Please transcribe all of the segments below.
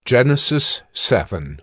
Genesis 7.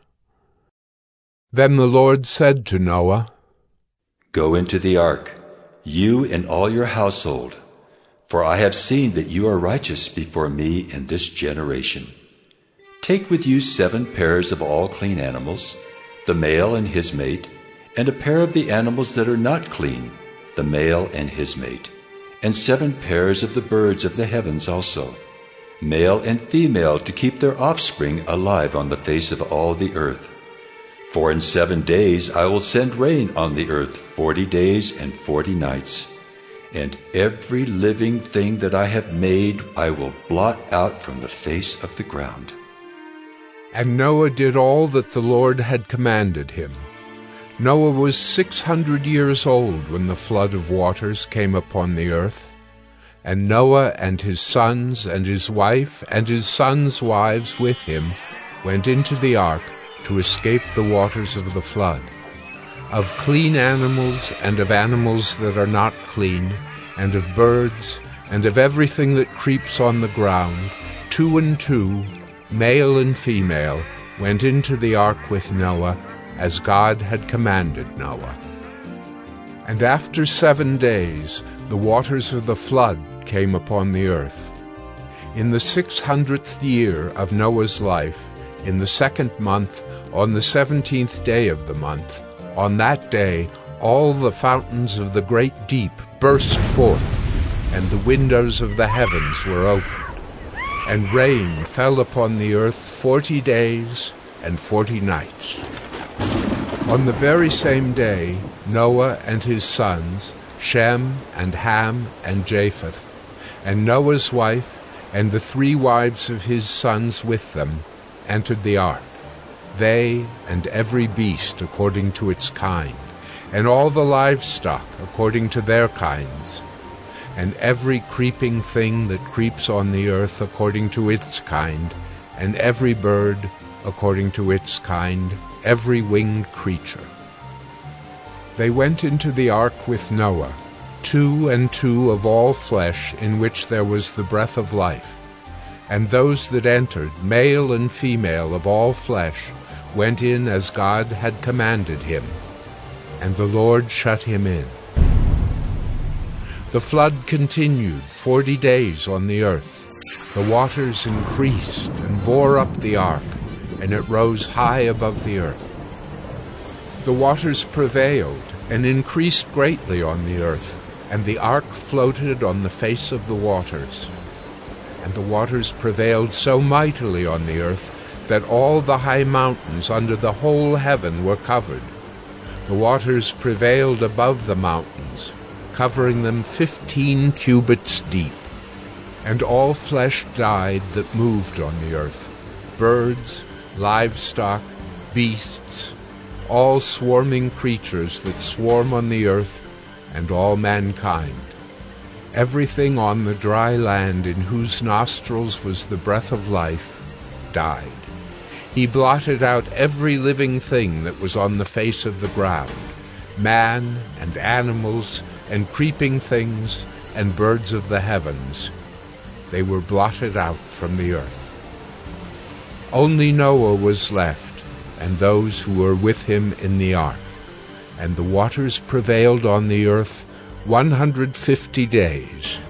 Then the Lord said to Noah, Go into the ark, you and all your household, for I have seen that you are righteous before me in this generation. Take with you 7 pairs of all clean animals, the male and his mate, and a pair of the animals that are not clean, the male and his mate, and 7 pairs of the birds of the heavens also, male and female, to keep their offspring alive on the face of all the earth. For in 7 days I will send rain on the earth 40 days and 40 nights, and every living thing that I have made I will blot out from the face of the ground. And Noah did all that the Lord had commanded him. Noah was 600 years old when the flood of waters came upon the earth. And Noah and his sons and his wife and his sons' wives with him went into the ark to escape the waters of the flood. Of clean animals and of animals that are not clean, and of birds, and of everything that creeps on the ground, 2 and 2, male and female, went into the ark with Noah, as God had commanded Noah. And after 7 days the waters of the flood came upon the earth. In the 600th year of Noah's life, in the 2nd month, on the 17th day of the month, on that day all the fountains of the great deep burst forth, and the windows of the heavens were opened, and rain fell upon the earth 40 days and 40 nights. On the very same day Noah and his sons, Shem and Ham and Japheth, and Noah's wife and the 3 wives of his sons with them, entered the ark, they and every beast according to its kind, and all the livestock according to their kinds, and every creeping thing that creeps on the earth according to its kind, and every bird according to its kind, every winged creature. They went into the ark with Noah, 2 and 2 of all flesh in which there was the breath of life. And those that entered, male and female of all flesh, went in as God had commanded him, and the Lord shut him in. The flood continued 40 days on the earth. The waters increased and bore up the ark, and it rose high above the earth. The waters prevailed and increased greatly on the earth, and the ark floated on the face of the waters. And the waters prevailed so mightily on the earth that all the high mountains under the whole heaven were covered. The waters prevailed above the mountains, covering them 15 cubits deep. And all flesh died that moved on the earth, birds, livestock, beasts, all swarming creatures that swarm on the earth, and all mankind. Everything on the dry land in whose nostrils was the breath of life died. He blotted out every living thing that was on the face of the ground, man and animals and creeping things and birds of the heavens. They were blotted out from the earth. Only Noah was left, and those who were with him in the ark. And the waters prevailed on the earth 150 days.